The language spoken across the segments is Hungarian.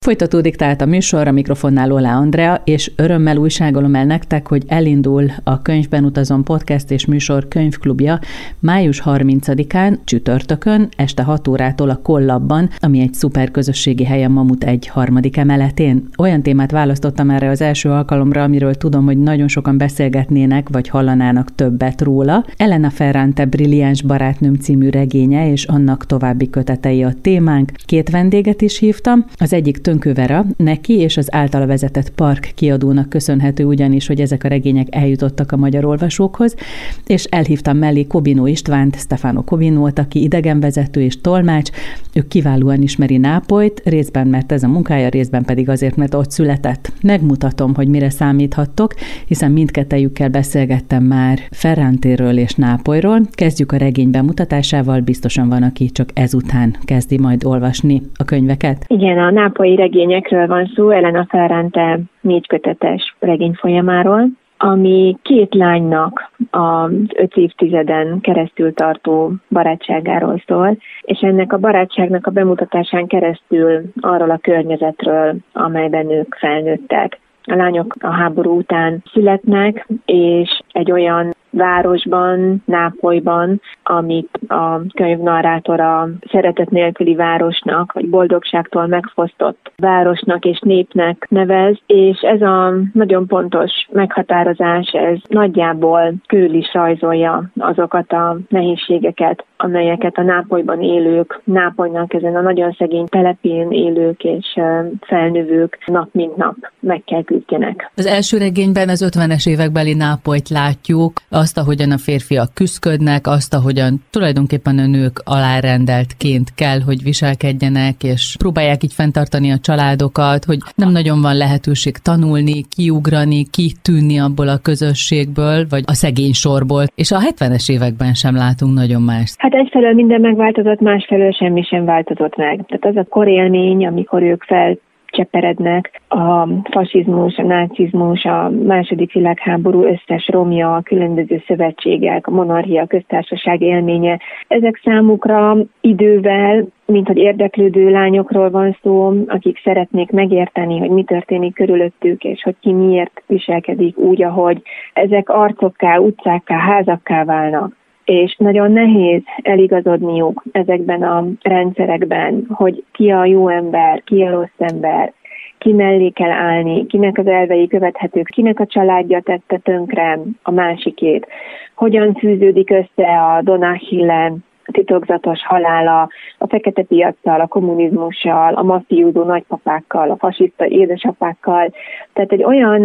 Folytatódik tehát a műsor, a mikrofonnál Oláh Andrea, és örömmel újságolom el nektek, hogy elindul a Könyvben utazom podcast és műsor könyvklubja május 30-án, csütörtökön, este 6 órától a Kollabban, ami egy szuper közösségi hely a Mamut 1 harmadik emeletén. Olyan témát választottam erre az első alkalomra, amiről tudom, hogy nagyon sokan beszélgetnének, vagy hallanának többet róla. Elena Ferrante Brilliáns barátnőm című regénye, és annak további kötetei a témánk. 2 vendéget is hívtam, az egyik Tönkő Vera, neki és az általa vezetett Park kiadónak köszönhető ugyanis, hogy ezek a regények eljutottak a magyar olvasókhoz, és elhívtam mellé Kobinó Istvánt, Stefano Kobinót, aki idegenvezető és tolmács. Ő kiválóan ismeri Nápolyt, részben mert ez a munkája, részben pedig azért, mert ott született. Megmutatom, hogy mire számíthattok, hiszen mindkettejükkel beszélgettem már Ferrantéről és Nápolyról. Kezdjük a regény bemutatásával, biztosan van, aki csak ezután kezdi majd olvasni a könyveket. Igen, a nápolyi regényekről van szó, Elena Ferrante 4 kötetes regényfolyamáról, ami 2 lánynak az 5 évtizeden keresztül tartó barátságáról szól, és ennek a barátságnak a bemutatásán keresztül arról a környezetről, amelyben ők felnőttek. A lányok a háború után születnek, és egy olyan városban, Nápolyban, amit a könyv narrátora szeretet nélküli városnak, vagy boldogságtól megfosztott városnak és népnek nevez, és ez a nagyon pontos meghatározás, ez nagyjából körül is rajzolja azokat a nehézségeket, amelyeket a Nápolyban élők, Nápolynak ezen a nagyon szegény telepén élők és felnövők nap mint nap meg kell küzdjenek. Az első regényben az 50-es évekbeli Nápolyt látjuk, azt, ahogyan a férfiak küszködnek, azt, ahogyan tulajdonképpen a nők alárendeltként kell, hogy viselkedjenek, és próbálják így fenntartani a családokat, hogy nem nagyon van lehetőség tanulni, kiugrani, kitűnni abból a közösségből, vagy a szegény sorból, és a 70-es években sem látunk nagyon más. Hát egyfelől minden megváltozott, másfelől semmi sem változott meg. Tehát az a korélmény, amikor ők felcseperednek, a fasizmus, a nácizmus, a II. Világháború összes romja, a különböző szövetségek, a monarchia, a köztársaság élménye, ezek számukra idővel, mint hogy érdeklődő lányokról van szó, akik szeretnék megérteni, hogy mi történik körülöttük, és hogy ki miért viselkedik úgy, ahogy ezek arcokká, utcákká, házakká válnak. És nagyon nehéz eligazodniuk ezekben a rendszerekben, hogy ki a jó ember, ki a rossz ember, ki mellé kell állni, kinek az elvei követhetők, kinek a családja tette tönkre a másikét, hogyan fűződik össze a Don Achille titokzatos halála, a fekete piaccal, a kommunizmussal, a mafiózó nagypapákkal, a fasiszta édesapákkal. Tehát egy olyan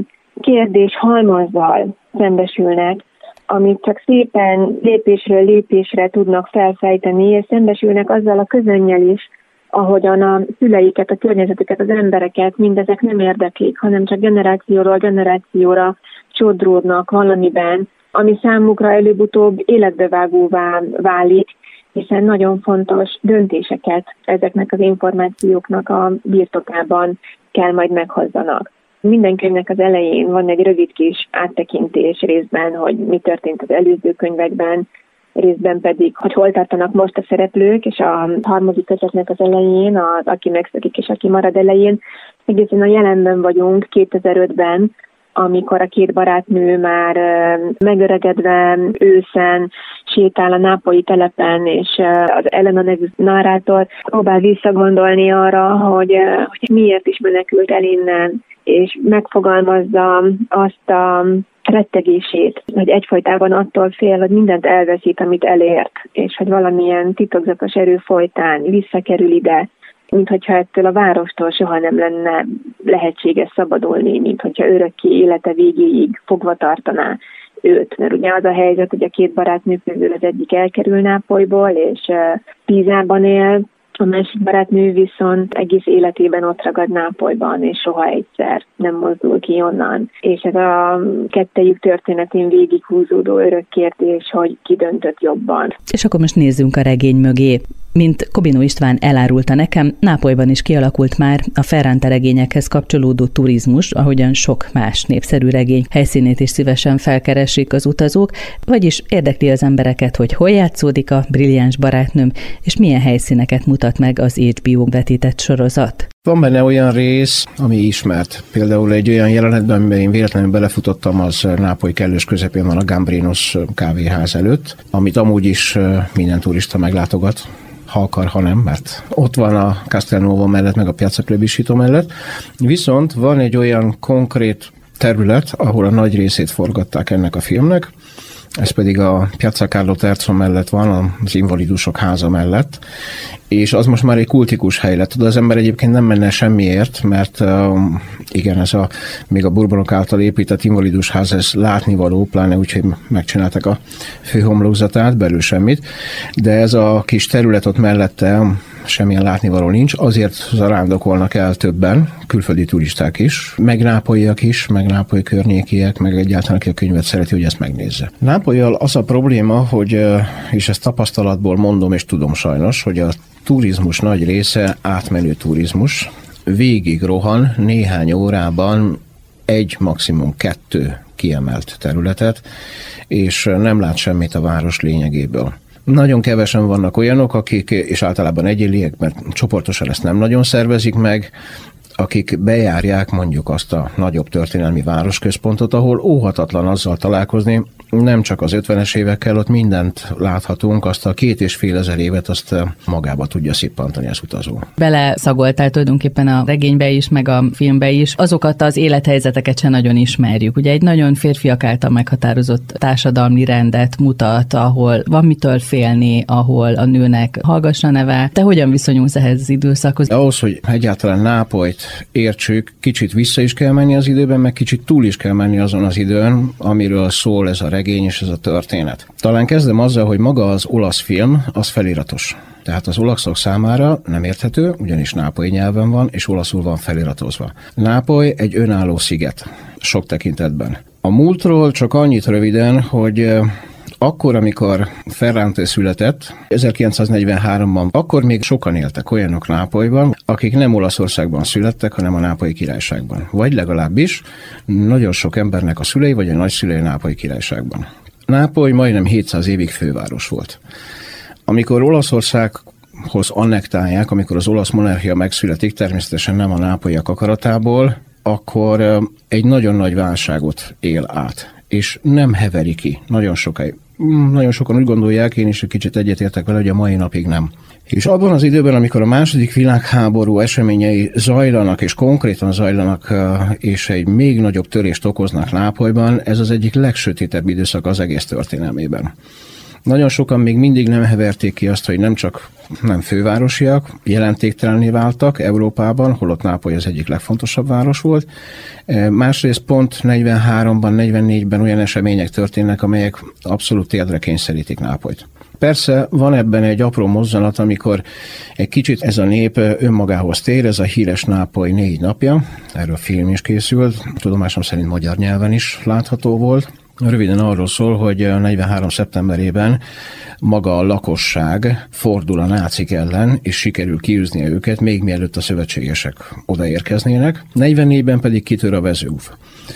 kérdés halmazzal szembesülnek, amit csak szépen lépésről lépésre tudnak felfejteni, és szembesülnek azzal a közönnyel is, ahogyan a szüleiket, a környezetüket, az embereket mindezek nem érdeklik, hanem csak generációról generációra sodródnak valamiben, ami számukra előbb-utóbb életbevágóvá válik, hiszen nagyon fontos döntéseket ezeknek az információknak a birtokában kell majd meghozzanak. Minden könyvnek az elején van egy rövid kis áttekintés részben, hogy mi történt az előző könyvekben, részben pedig, hogy hol tartanak most a szereplők, és a harmadik kötetnek az elején, az Aki megszökik és Aki marad elején, egészen a jelenben vagyunk, 2005-ben, amikor a 2 barátnő már megöregedve őszen sétál a nápolyi telepen, és az Elena nevű narrátor próbál visszagondolni arra, hogy miért is menekült el innen, és megfogalmazza azt a rettegését, hogy egyfolytában attól fél, hogy mindent elveszít, amit elért, és hogy valamilyen titokzatos erő folytán visszakerül ide, mint hogyha ettől a várostól soha nem lenne lehetséges szabadulni, mint hogyha örökké élete végéig fogva tartaná őt. Mert ugye az a helyzet, hogy a 2 barátnő közül az egyik elkerül Nápolyból, és Pízában él, a másik barátnő viszont egész életében ott ragad Nápolyban, és soha egyszer nem mozdul ki onnan. És ez a kettejük történetén végighúzódó örök kérdés, hogy ki döntött jobban. És akkor most nézzünk a regény mögé. Mint Kobinó István elárulta nekem, Nápolyban is kialakult már a Ferrante regényekhez kapcsolódó turizmus, ahogyan sok más népszerű regény helyszínét is szívesen felkeresik az utazók, vagyis érdekli az embereket, hogy hol játszódik a Brilliáns barátnőm, és milyen helyszíneket mutat meg az HBO vetített sorozat. Van benne olyan rész, ami ismert. Például egy olyan jelenetben, amiben én véletlenül belefutottam, az Nápoly kellős közepén van a Gambrinos kávéház előtt, amit amúgy is minden turista meglátogat, ha akar, ha nem, mert ott van a Castelnuovo mellett, meg a Piazza Plebiscito mellett. Viszont van egy olyan konkrét terület, ahol a nagy részét forgatták ennek a filmnek, ez pedig a Piazza Carlo III mellett van, az invalidusok háza mellett, és az most már egy kultikus hely lett. Az ember egyébként nem menne semmiért, mert igen, ez még a Bourbonok által épített invalidus ház, ez látnivaló, pláne úgy, hogy megcsinálták a főhomlokzatát, belül semmit, de ez a kis terület ott mellette semmilyen látnivaló nincs, azért zarándokolnak el többen, külföldi turisták is, meg nápolyiak is, meg nápoly környékiek, meg egyáltalán aki a könyvet szereti, hogy ezt megnézze. Nápollyal az a probléma, hogy, és ezt tapasztalatból mondom, és tudom sajnos, hogy a turizmus nagy része átmenő turizmus, végig rohan néhány órában egy, maximum 2 kiemelt területet, és nem lát semmit a város lényegéből. Nagyon kevesen vannak olyanok, akik, és általában egyéniek, mert csoportosan ezt nem nagyon szervezik meg, akik bejárják mondjuk azt a nagyobb történelmi városközpontot, ahol óhatatlan azzal találkozni, nem csak az 50-es évekkel, ott mindent láthatunk, azt a 2500 évet azt magába tudja szippantani az utazó. Beleszagoltál tulajdonképpen a regénybe is, meg a filmbe is. Azokat az élethelyzeteket sem nagyon ismerjük. Ugye egy nagyon férfiak által meghatározott társadalmi rendet mutat, ahol van mitől félni, ahol a nőnek hallgasra neve. Te hogyan viszonyulsz ehhez az időszakhoz? Ahhoz, hogy egyáltalán Nápolyt értsük, kicsit vissza is kell menni az időben, meg kicsit túl is kell menni azon az időn, amiről szól ez a regény és ez a történet. Talán kezdem azzal, hogy maga az olasz film, az feliratos. Tehát az olaszok számára nem érthető, ugyanis nápolyi nyelven van, és olaszul van feliratozva. Nápoly egy önálló sziget, sok tekintetben. A múltról csak annyit röviden, hogy akkor, amikor Ferrante született, 1943-ban, akkor még sokan éltek olyanok Nápolyban, akik nem Olaszországban születtek, hanem a Nápolyi Királyságban. Vagy legalábbis nagyon sok embernek a szülei, vagy a nagyszülei Nápolyi Királyságban. Nápoly majdnem 700 évig főváros volt. Amikor Olaszországhoz annektálják, amikor az olasz monarchia megszületik, természetesen nem a nápolyiak akaratából, akkor egy nagyon nagy válságot él át, és nem heveri ki nagyon sokáig. Nagyon sokan úgy gondolják, én is egy kicsit egyetértek vele, hogy a mai napig nem. És abban az időben, amikor a II. Világháború eseményei zajlanak, és konkrétan zajlanak, és egy még nagyobb törést okoznak Nápolyban, ez az egyik legsötétebb időszak az egész történelmében. Nagyon sokan még mindig nem heverték ki azt, hogy nem csak nem fővárosiak, jelentéktelenné váltak Európában, holott Nápoly az egyik legfontosabb város volt. Másrészt pont 43-ban, 44-ben olyan események történnek, amelyek abszolút térdre kényszerítik Nápolyt. Persze van ebben egy apró mozzanat, amikor egy kicsit ez a nép önmagához tér, ez a híres Nápoly 4 napja, erről film is készült, tudomásom szerint magyar nyelven is látható volt. Röviden arról szól, hogy 43. szeptemberében maga a lakosság fordul a nácik ellen, és sikerül kiűznie őket, még mielőtt a szövetségesek odaérkeznének. 44-ben pedig kitör a Vezúv.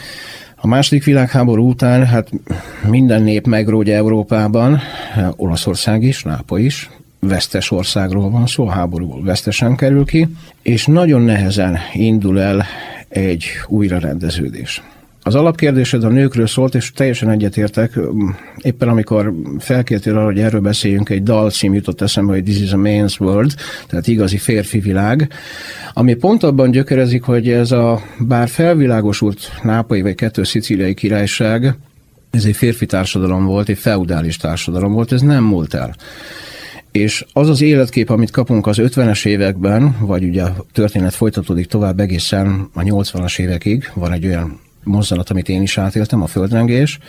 A II. Világháború után hát minden nép megrógy Európában, Olaszország is, Nápoly is, vesztes országról van szó, a háborúból vesztesen kerül ki, és nagyon nehezen indul el egy újrarendeződés. Az alapkérdésed a nőkről szólt, és teljesen egyetértek. Éppen amikor felkértél arra, hogy erről beszéljünk, egy dalcím jutott eszembe, hogy This is a Man's World, tehát igazi férfi világ, ami pont abban gyökerezik, hogy ez bár felvilágosult nápolyi vagy 2 szicíliai királyság, ez egy férfi társadalom volt, egy feudális társadalom volt, ez nem múlt el. És az az életkép, amit kapunk az 50-es években, vagy ugye a történet folytatódik tovább egészen a 80-as évekig, van egy olyan mozzanat, amit én is átéltem, a földrengés,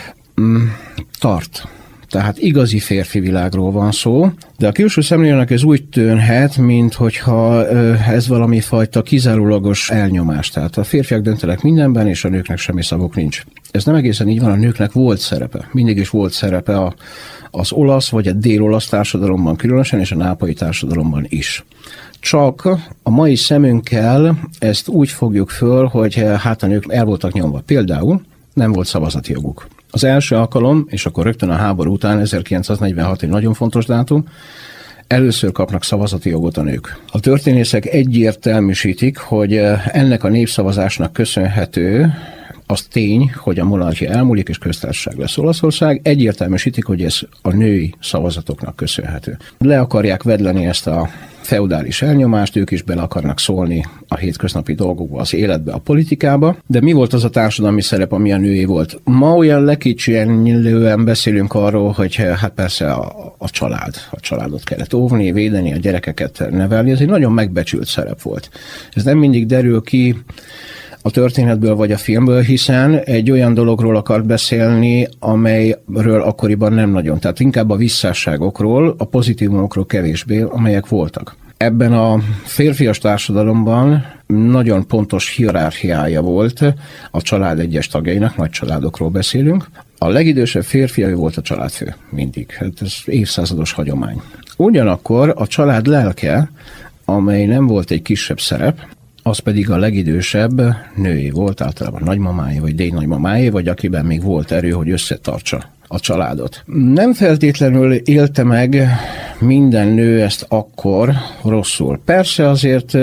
tart. Tehát igazi férfi világról van szó, de a külső szemlélőnek ez úgy tűnhet, minthogyha ez valami fajta kizárólagos elnyomás. Tehát a férfiak döntenek mindenben, és a nőknek semmi szavuk nincs. Ez nem egészen így van, a nőknek volt szerepe. Mindig is volt szerepe az olasz vagy a dél-olasz társadalomban különösen, és a nápolyi társadalomban is. Csak a mai szemünkkel ezt úgy fogjuk föl, hogy hát a nők el voltak nyomva. Például nem volt szavazati joguk. Az első alkalom, és akkor rögtön a háború után, 1946 egy nagyon fontos dátum, először kapnak szavazati jogot a nők. A történészek egyértelműsítik, hogy ennek a népszavazásnak köszönhető az tény, hogy a monarchia elmúlik és köztársaság lesz Olaszország, egyértelműsítik, hogy ez a női szavazatoknak köszönhető. Le akarják vedleni ezt a feudális elnyomást, ők is bele akarnak szólni a hétköznapi dolgokba, az életbe, a politikába, de mi volt az a társadalmi szerep, ami a női volt? Ma olyan lekicsinyelően beszélünk arról, hogy hát persze a családot kellett óvni, védeni, a gyerekeket nevelni, ez egy nagyon megbecsült szerep volt. Ez nem mindig derül ki a történetből vagy a filmből, hiszen egy olyan dologról akart beszélni, amelyről akkoriban nem nagyon. Tehát inkább a visszásságokról, a pozitívumokról kevésbé, amelyek voltak. Ebben a férfias társadalomban nagyon pontos hierarchiája volt a család egyes tagjainak, nagy családokról beszélünk. A legidősebb férfi volt a családfő, mindig. Hát ez évszázados hagyomány. Ugyanakkor a család lelke, amely nem volt egy kisebb szerep, az pedig a legidősebb női volt, általában nagymamáé, vagy dédnagymamáé, vagy akiben még volt erő, hogy összetartsa a családot. Nem feltétlenül élte meg minden nő ezt akkor rosszul. Persze azért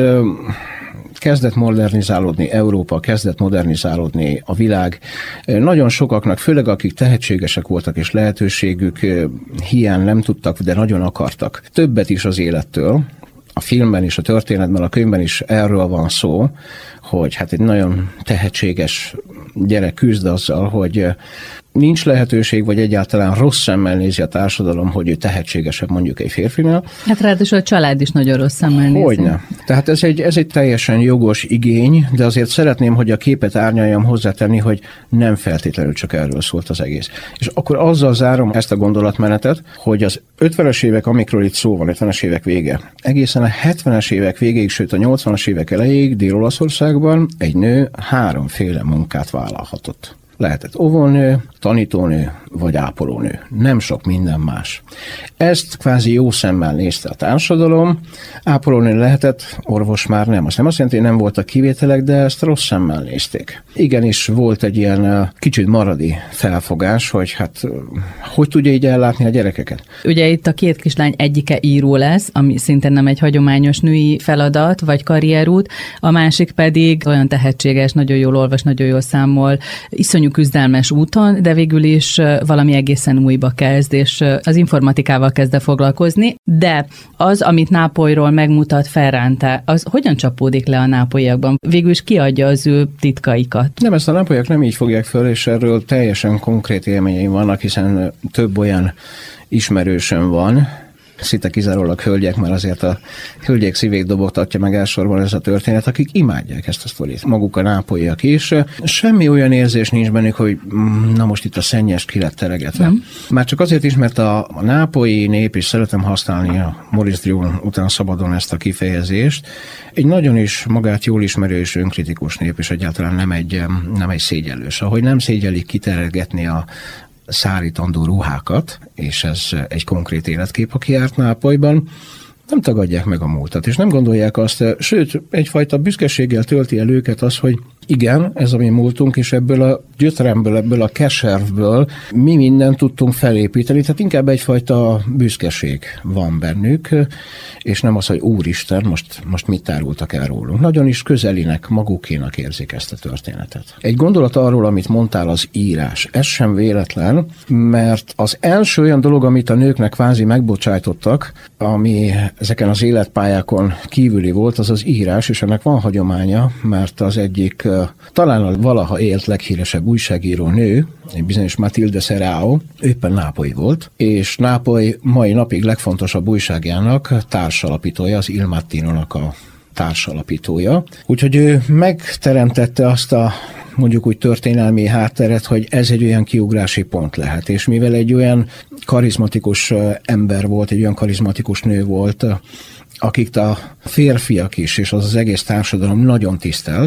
kezdett modernizálódni Európa, kezdett modernizálódni a világ. Nagyon sokaknak, főleg akik tehetségesek voltak és lehetőségük hiány nem tudtak, de nagyon akartak többet is az élettől. A filmben is, a történetben, a könyvben is erről van szó, hogy hát egy nagyon tehetséges gyerek küzd azzal, hogy nincs lehetőség, vagy egyáltalán rossz szemmel nézi a társadalom, hogy ő tehetségesebb mondjuk egy férfinál. Hát ráadásul a család is nagyon rossz szemmel nézi. Hogyne. Tehát ez egy teljesen jogos igény, de azért szeretném, hogy a képet árnyaljam hozzátenni, hogy nem feltétlenül csak erről szólt az egész. És akkor azzal zárom ezt a gondolatmenetet, hogy az 50-es évek, amikről itt szó van, 50-es évek vége, egészen a 70-es évek végéig, sőt a 80-as évek elejéig Dél-Olaszországban egy nő 3 munkát vállalhatott. Lehetett óvónő, tanítónő vagy ápolónő. Nem sok minden más. Ezt kvázi jó szemmel nézte a társadalom. Ápolónő lehetett, orvos már nem. Azt nem azt jelenti, hogy nem voltak kivételek, de ezt rossz szemmel nézték. Igenis volt egy ilyen kicsit maradi felfogás, hogy hát hogy tudja így ellátni a gyerekeket. Ugye itt a 2 kislány egyike író lesz, ami szintén nem egy hagyományos női feladat vagy karrierút, a másik pedig olyan tehetséges, nagyon jól olvas, nagyon jól számol, iszonyú küzdelmes úton, de végül is valami egészen újba kezd, és az informatikával kezd foglalkozni, de az, amit Nápolyról megmutat Ferrante, az hogyan csapódik le a nápolyiakban? Végül is kiadja az ő titkaikat? Nem, ezt a nápolyiak nem így fogják föl, és erről teljesen konkrét élményeim vannak, hiszen több olyan ismerősöm van, szinte kizárólag hölgyek, mert azért a hölgyek szívét dobogtatja meg elsősorban ez a történet, akik imádják ezt a sztorit. Maguk a nápolyiak is. Semmi olyan érzés nincs bennük, hogy na most itt a szennyes ki lett teregetve. Már csak azért is, mert a nápolyi nép, és szeretem használni a Maurice Druon után szabadon ezt a kifejezést, egy nagyon is magát jól ismerő és önkritikus nép, és egyáltalán nem egy szégyellős. Ahogy nem szégyelik kiteregetni a szárítandó ruhákat, és ez egy konkrét életkép, aki járt Nápolyban, nem tagadják meg a múltat, és nem gondolják azt, sőt, egyfajta büszkeséggel tölti el őket az, hogy igen, ez a mi múltunk, és ebből a gyötremből, ebből a keservből mi mindent tudtunk felépíteni, tehát inkább egyfajta büszkeség van bennük, és nem az, hogy úristen, most mit árultak el rólunk. Nagyon is közelinek, magukénak érzik ezt a történetet. Egy gondolat arról, amit mondtál, az írás. Ez sem véletlen, mert az első olyan dolog, amit a nőknek kvázi megbocsájtottak, ami ezeken az életpályákon kívüli volt, az az írás, és ennek van hagyománya, mert az egyik talán a valaha élt leghíresebb újságíró nő, egy bizonyos Matilde Serrao, éppen nápolyi volt, és Nápoly mai napig legfontosabb újságjának társalapítója, az Il Mattinónak a társalapítója. Úgyhogy ő megteremtette azt a mondjuk úgy történelmi hátteret, hogy ez egy olyan kiugrási pont lehet, és mivel egy olyan karizmatikus ember volt, egy olyan karizmatikus nő volt, akik a férfiak is, és az egész társadalom nagyon tisztelt,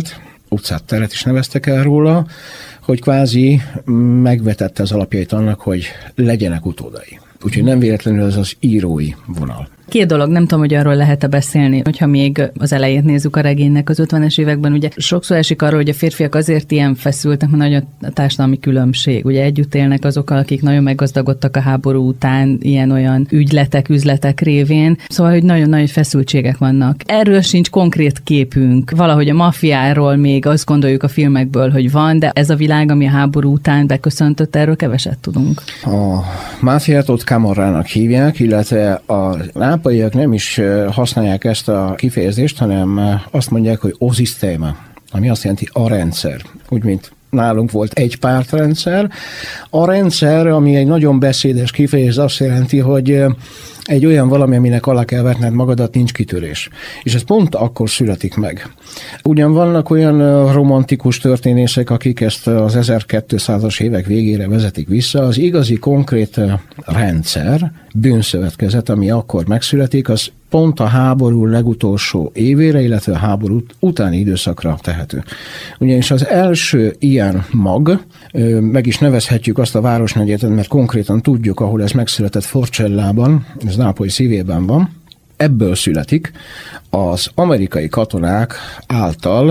utcát, teret is neveztek el róla, hogy kvázi megvetette az alapjait annak, hogy legyenek utódai. Úgyhogy nem véletlenül ez az írói vonal. Két dolog, nem tudom, hogy arról lehet-e beszélni, hogyha még az elejét nézzük a regénynek az 50-es években, ugye sokszor esik arról, hogy a férfiak azért ilyen feszültek, mert nagy a társadalmi különbség. Ugye együtt élnek azokkal, akik nagyon meggazdagodtak a háború után, ilyen-olyan üzletek révén. Szóval, hogy nagyon nagy feszültségek vannak. Erről sincs konkrét képünk. Valahogy a maffiáról még azt gondoljuk a filmekből, hogy van, de ez a világ, ami a háború után beköszöntött, erről keveset tudunk. A máfiát ott Camorrának hívják, illetve a nápolyiak nem is használják ezt a kifejezést, hanem azt mondják, hogy o sistema, ami azt jelenti a rendszer. Úgy, mint nálunk volt egy pártrendszer. A rendszer, ami egy nagyon beszédes kifejezés, azt jelenti, hogy egy olyan valami, aminek alá kell vetned magadat, nincs kitörés. És ez pont akkor születik meg. Ugyan vannak olyan romantikus történészek, akik ezt az 1200-as évek végére vezetik vissza, az igazi konkrét rendszer, bűnszövetkezet, ami akkor megszületik, az pont a háború legutolsó évére, illetve a háború utáni időszakra tehető. Ugyanis az első ilyen mag, meg is nevezhetjük azt a városnegyet, mert konkrétan tudjuk, ahol ez megszületett, Forcellában, ez Nápoly szívében van, ebből születik az amerikai katonák által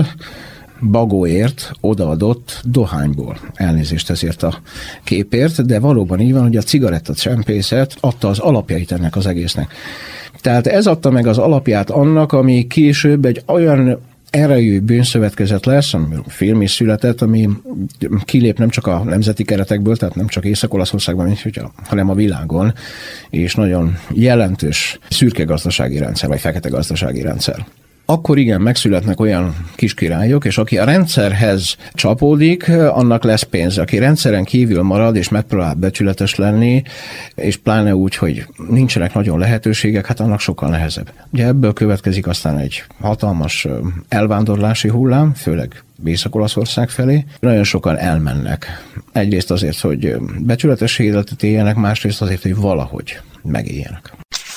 bagóért odaadott dohányból. Elnézést ezért a képért, de valóban így van, hogy a cigarettacsempészet adta az alapjait ennek az egésznek. Tehát ez adta meg az alapját annak, ami később egy olyan erejű bűnszövetkezet lesz, amiről film is született, ami kilép nem csak a nemzeti keretekből, tehát nem csak Észak-Olaszországban, hanem a világon, és nagyon jelentős szürke gazdasági rendszer, vagy fekete gazdasági rendszer. Akkor igen, megszületnek olyan kiskirályok, és aki a rendszerhez csapódik, annak lesz pénz. Aki rendszeren kívül marad, és megpróbál becsületes lenni, és pláne úgy, hogy nincsenek nagyon lehetőségek, hát annak sokkal nehezebb. Ugye ebből következik aztán egy hatalmas elvándorlási hullám, főleg Észak-Olaszország felé. Nagyon sokan elmennek. Egyrészt azért, hogy becsületes életet éljenek, másrészt azért, hogy valahogy megéljenek.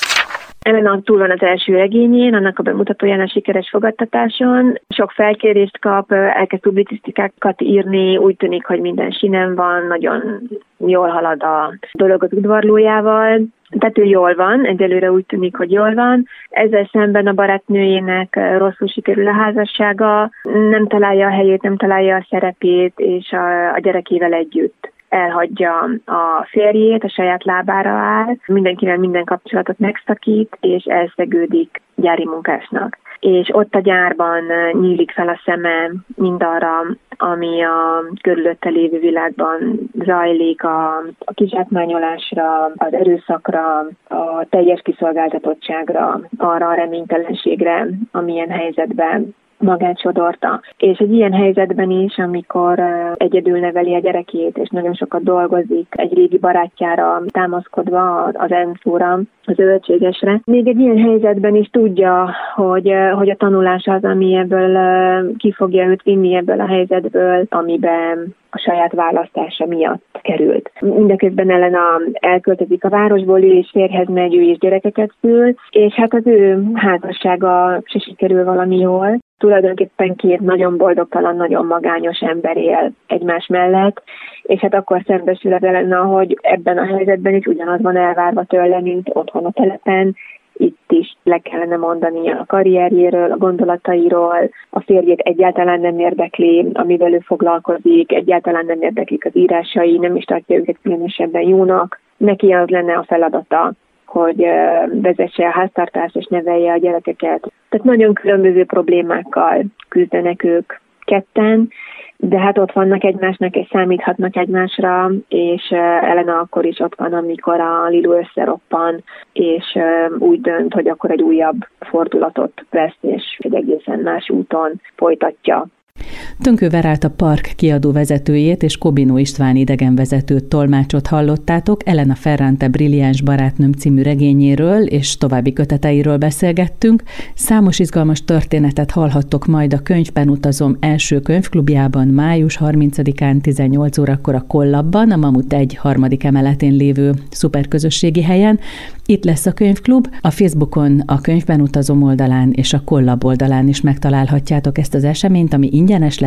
Elena túl van az első regényén, annak a bemutatóján a sikeres fogadtatáson. Sok felkérést kap, elkezd publicisztikákat írni, úgy tűnik, hogy minden sinem van, nagyon jól halad a dolog az udvarlójával. Tehát ő jól van, egyelőre úgy tűnik, hogy jól van. Ezzel szemben a barátnőjének rosszul sikerül a házassága, nem találja a helyét, nem találja a szerepét, és a gyerekével együtt elhagyja a férjét, a saját lábára áll, mindenkivel minden kapcsolatot megszakít, és elszegődik gyári munkásnak. És ott a gyárban nyílik fel a szeme mindarra, ami a körülötte lévő világban zajlik, a kizsákmányolásra, az erőszakra, a teljes kiszolgáltatottságra, arra a reménytelenségre, amilyen helyzetben magát sodorta. És egy ilyen helyzetben is, amikor egyedül neveli a gyerekét, és nagyon sokat dolgozik, egy régi barátjára támaszkodva, az Enzóra, az zöldségesre, még egy ilyen helyzetben is tudja, hogy a tanulás az, ami ebből ki fogja őt vinni ebből a helyzetből, amiben a saját választása miatt került. Mindeközben Elena elköltözik a városból, ő is férjhez megy, ő is gyerekeket szül, és hát az ő házassága se sikerül valami jól. Tulajdonképpen két nagyon boldogtalan, nagyon magányos ember él egymás mellett, és hát akkor szembesül az Elena, hogy ebben a helyzetben is ugyanaz van elvárva tőle, mint otthon a telepen. Itt is le kellene mondani a karrierjéről, a gondolatairól, a férjét egyáltalán nem érdekli, amivel ő foglalkozik, egyáltalán nem érdeklik az írásai, nem is tartja őket különösebben jónak. Neki az lenne a feladata, hogy vezesse a háztartást és nevelje a gyerekeket. Tehát nagyon különböző problémákkal küzdenek ők ketten, de hát ott vannak egymásnak és számíthatnak egymásra, és Elena akkor is ott van, amikor a Lilu összeroppan, és úgy dönt, hogy akkor egy újabb fordulatot vesz, és egy egészen más úton folytatja. Tönkő Verált, a Park kiadó vezetőjét és Kobinó István idegenvezetőt, tolmácsot hallottátok Elena Ferrante Brilliáns barátnőm című regényéről és további köteteiről beszélgettünk. Számos izgalmas történetet hallhattok majd a Könyvben utazom első könyvklubjában május 30-án 18 órakor a Kollabban, a Mamut 1 harmadik emeletén lévő szuperközösségi helyen. Itt lesz a könyvklub, a Facebookon, a Könyvben utazom oldalán és a Kollab oldalán is megtalálhatjátok ezt az eseményt, ami ingyenes lesz,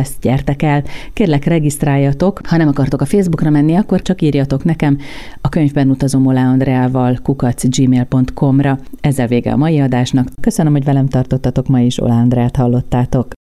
lesz, gyertek el, kérlek regisztráljatok, ha nem akartok a Facebookra menni, akkor csak írjatok nekem a könyvben utazom Oláh Andreával @gmail.com-ra. Ezzel vége a mai adásnak. Köszönöm, hogy velem tartottatok ma is, Oláh Andreát hallottátok.